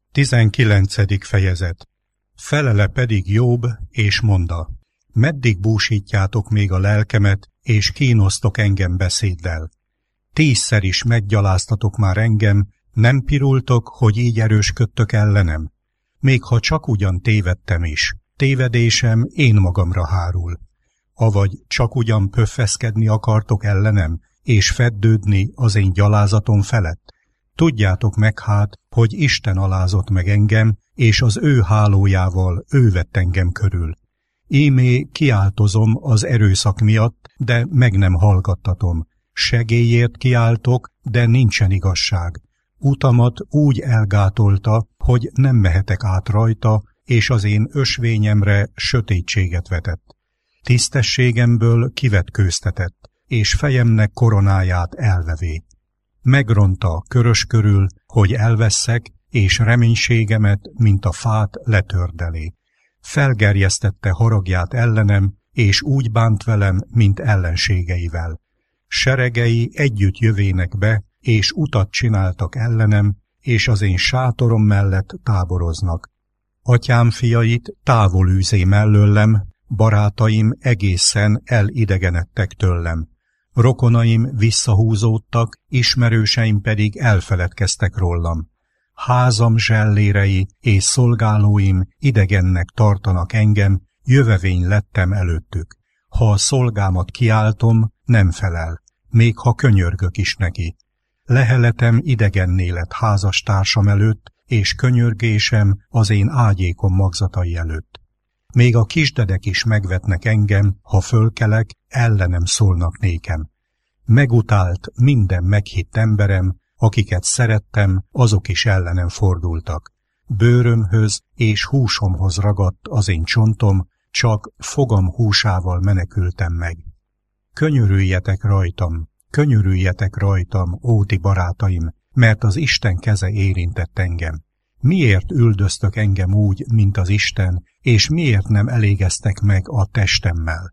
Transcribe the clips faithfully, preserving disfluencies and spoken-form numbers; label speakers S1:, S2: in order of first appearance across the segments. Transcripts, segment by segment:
S1: Tizenkilencedik fejezet. Felele pedig Jobb, és mondta: meddig búsítjátok még a lelkemet, és kínosztok engem beszéddel? Tízszer is meggyaláztatok már engem, nem pirultok, hogy így erősködtök ellenem? Még ha csak ugyan tévedtem is, tévedésem én magamra hárul. Avagy csak ugyan pöffeszkedni akartok ellenem, és feddődni az én gyalázatom felett? Tudjátok meg hát, hogy Isten alázott meg engem, és az ő hálójával ő vett engem körül. Ímé kiáltozom az erőszak miatt, de meg nem hallgattatom. Segélyért kiáltok, de nincsen igazság. Utamat úgy elgátolta, hogy nem mehetek át rajta, és az én ösvényemre sötétséget vetett. Tisztességemből kivetkőztetett, és fejemnek koronáját elvevé. Megronta körös körül, hogy elvesszek, és reménységemet, mint a fát letördelé. Felgerjesztette haragját ellenem, és úgy bánt velem, mint ellenségeivel. Seregei együtt jövének be, és utat csináltak ellenem, és az én sátorom mellett táboroznak. Atyám fiait távol űzé mellőlem, barátaim egészen elidegenedtek tőlem. Rokonaim visszahúzódtak, ismerőseim pedig elfeledkeztek rólam. Házam zsellérei és szolgálóim idegennek tartanak engem, jövevény lettem előttük. Ha a szolgámat kiáltom, nem felel, még ha könyörgök is neki. Leheletem idegenné lett házastársam előtt, és könyörgésem az én ágyékom magzatai előtt. Még a kisdedek is megvetnek engem, ha fölkelek, ellenem szólnak nékem. Megutált minden meghitt emberem, akiket szerettem, azok is ellenem fordultak. Bőrömhöz és húsomhoz ragadt az én csontom, csak fogam húsával menekültem meg. Könyörüljetek rajtam, könyörüljetek rajtam, ó ti barátaim, mert az Isten keze érintett engem. Miért üldöztök engem úgy, mint az Isten, és miért nem elégeztek meg a testemmel?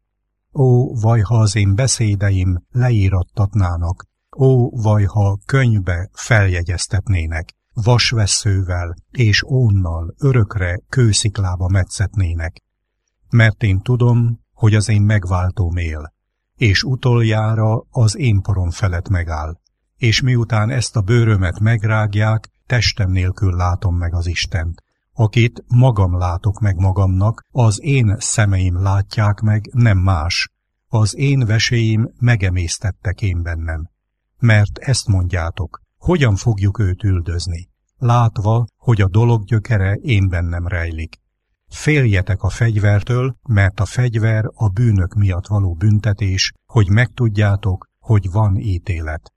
S1: Ó, vajha az én beszédeim leírattatnának, ó, vajha könyvbe feljegyeztetnének, vasvesszővel és ónnal örökre kősziklába metszetnének. Mert én tudom, hogy az én megváltóm él, és utoljára az én porom felett megáll, és miután ezt a bőrömet megrágják, testem nélkül látom meg az Istent. Akit magam látok meg magamnak, az én szemeim látják meg, nem más. Az én veséim megemésztettek én bennem. Mert ezt mondjátok, hogyan fogjuk őt üldözni, látva, hogy a dolog gyökere én bennem rejlik. Féljetek a fegyvertől, mert a fegyver a bűnök miatt való büntetés, hogy megtudjátok, hogy van ítélet.